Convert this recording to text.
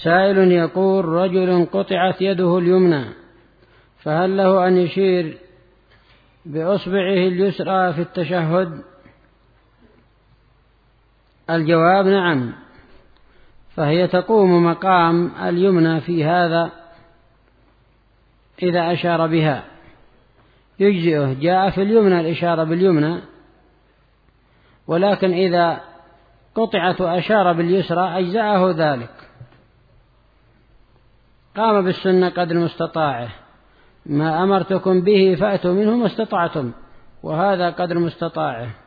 سائل يقول: رجل قطعت يده اليمنى، فهل له أن يشير بأصبعه اليسرى في التشهد؟ الجواب: نعم، فهي تقوم مقام اليمنى في هذا إذا أشار بها يجزئه. جاء في اليمنى الإشارة باليمنى، ولكن إذا قطعت وأشار باليسرى أجزأه ذلك. قام بالسنة قدر مستطاعه، ما أمرتكم به فأتوا منه ما استطعتم، وهذا قدر مستطاعه.